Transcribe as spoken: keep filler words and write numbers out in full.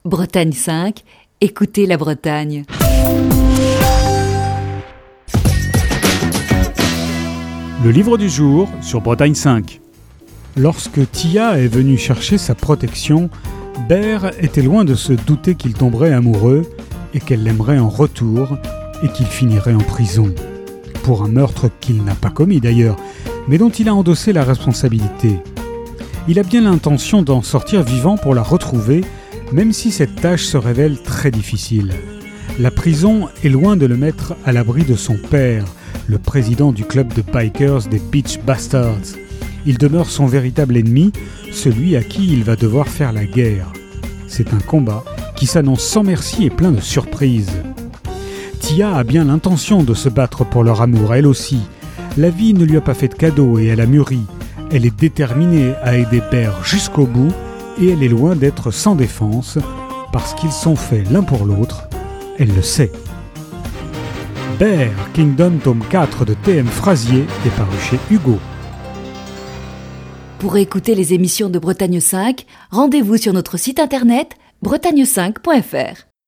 Bretagne cinq, écoutez la Bretagne. Le livre du jour sur Bretagne cinq. Lorsque Tia est venue chercher sa protection, Ber était loin de se douter qu'il tomberait amoureux et qu'elle l'aimerait en retour et qu'il finirait en prison. Pour un meurtre qu'il n'a pas commis d'ailleurs, mais dont il a endossé la responsabilité. Il a bien l'intention d'en sortir vivant pour la retrouver, même si cette tâche se révèle très difficile. La prison est loin de le mettre à l'abri de son père, le président du club de bikers des Beach Bastards. Il demeure son véritable ennemi, celui à qui il va devoir faire la guerre. C'est un combat qui s'annonce sans merci et plein de surprises. Tia a bien l'intention de se battre pour leur amour, elle aussi. La vie ne lui a pas fait de cadeau et elle a mûri. Elle est déterminée à aider Ber jusqu'au bout et elle est loin d'être sans défense parce qu'ils sont faits l'un pour l'autre. Elle le sait. Ber, Kingdom, tome quatre de T M Frazier est paru chez Hugo. Pour écouter les émissions de Bretagne cinq, rendez-vous sur notre site internet bretagne cinq point f r.